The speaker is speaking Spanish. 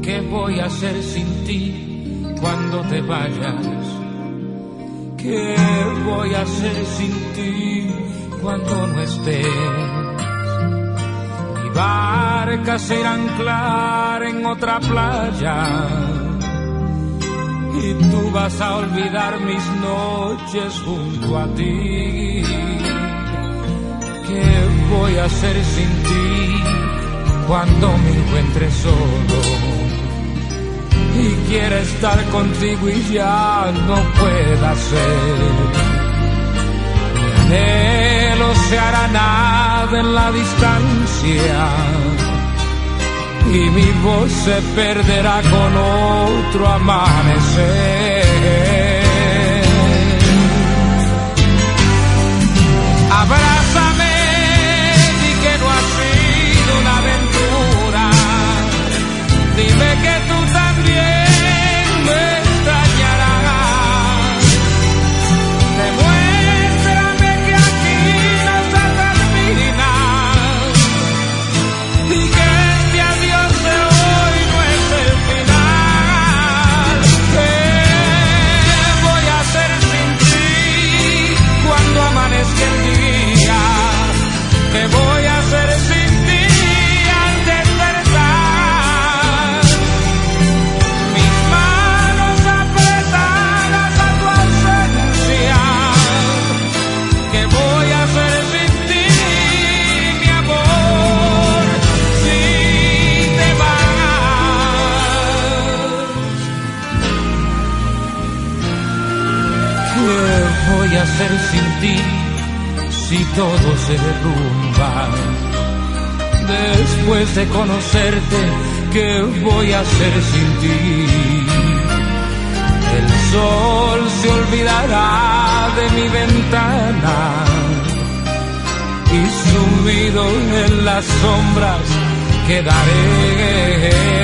¿Qué voy a hacer sin ti cuando te vayas? ¿Qué voy a hacer sin ti cuando no estés? Mi barca se irá a anclar en otra playa y tú vas a olvidar mis noches junto a ti. ¿Qué voy a hacer sin ti cuando me encuentre solo y quiera estar contigo y ya no pueda ser? Mi anhelo se hará nada en la distancia y mi voz se perderá con otro amanecer. Abrázame, di que no ha sido una aventura, dime que tú también me extrañarás. Demuéstrame que aquí no se termina y que este adiós de hoy no es el final. ¿Qué voy a hacer sin ti cuando amanezca el día? ¿Qué voy a hacer sin ti al despertar? Mis manos apretadas a tu ausencia. ¿Qué voy a hacer sin ti, mi amor, si te vas? ¿Qué voy a hacer sin ti si todo se derrumba? Después de conocerte, ¿qué voy a hacer sin ti? El sol se olvidará de mi ventana y sumido en las sombras quedaré.